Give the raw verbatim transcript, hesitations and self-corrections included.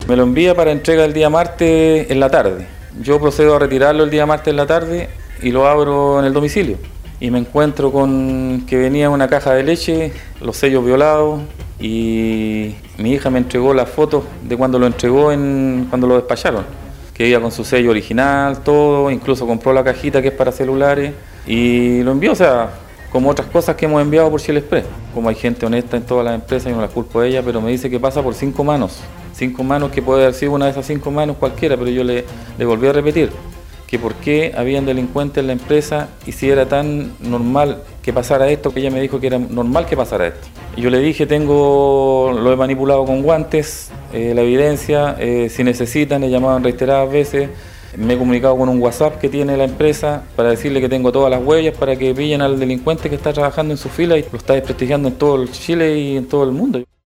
Me lo envía para entrega el día martes en la tarde. Yo procedo a retirarlo el día martes en la tarde y lo abro en el domicilio. Y me encuentro con que venía una caja de leche, los sellos violados, y mi hija me entregó las fotos de cuando lo entregó, en, cuando lo despacharon, que iba con su sello original, todo, incluso compró la cajita que es para celulares y lo envió, o sea, como otras cosas que hemos enviado por Chile Express. Como hay gente honesta en todas las empresas, yo no la culpo a ella, pero me dice que pasa por cinco manos, cinco manos que puede haber sido una de esas cinco manos cualquiera, pero yo le, le volví a repetir que por qué habían delincuentes en la empresa y si era tan normal que pasara esto, que ella me dijo que era normal que pasara esto. Y yo le dije, tengo, lo he manipulado con guantes, eh, la evidencia, eh, si necesitan, he llamado reiteradas veces, me he comunicado con un WhatsApp que tiene la empresa para decirle que tengo todas las huellas para que pillen al delincuente que está trabajando en su fila y lo está desprestigiando en todo el Chile y en todo el mundo.